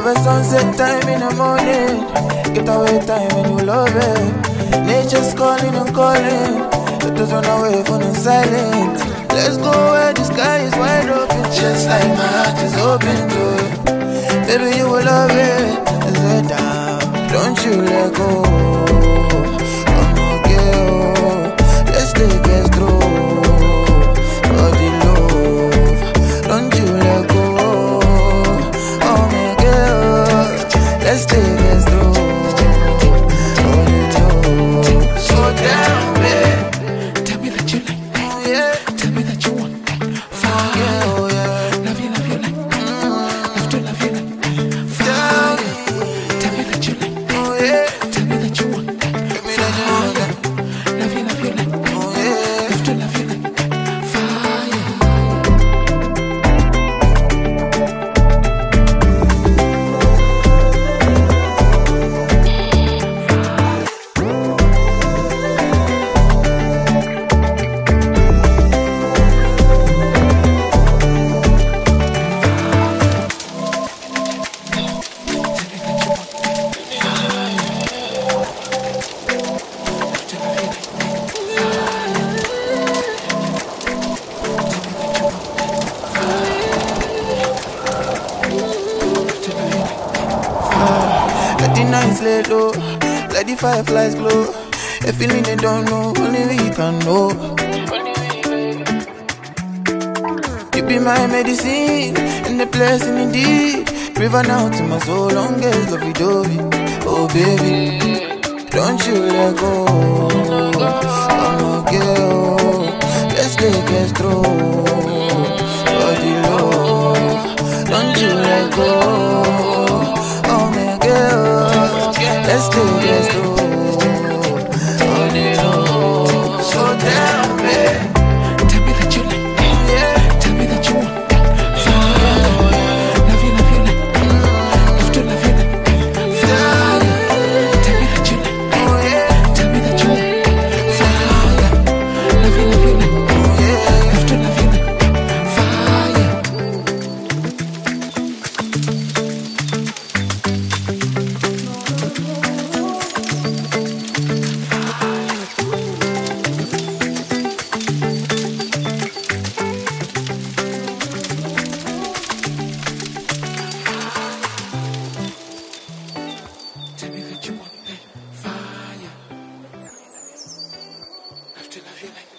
love a sunset time in the morning. Get away time when you love it. Nature's calling and calling. Let us run away from the silent. Let's go where the sky is wide open. Just like my heart is open to it. Baby, you will love it. Let's head down. Don't you let go. I'm okay, oh. Let's take it through. Oh, the love. Don't you let go. Oh, my girl. Let's take it through. Oh, the love. So down, babe. Tell me that you like that. Oh, yeah. Tell me that you want that. Fire. Oh, yeah. Love you like that. Love to love you like that. Fire. Tell me that you like that. Oh, yeah. Tell me that you want that. Give me that you want that. Love you like that. Oh, yeah. Love to love you like that. Fire. Let the nights lay low, let the fireflies glow. A feeling they don't know, only we can know. You be my medicine, and the blessing indeed. River now to my soul, longest love you dovey. Oh baby, don't you let go. I'm okay, oh. Let's take it through. Body low, don't you let go. Oh my girl, let's take it through. Body low, so down, babe. Tell me that you like that. Yeah. Tell me that you want that. Fire. Love you like that. Love to love you like that. Fire. Tell me that you like that. Oh yeah. Tell me that you want that. Fire. Love you like that. Love to love you like that. Fire. Tell me that you want that fire. Love to love you like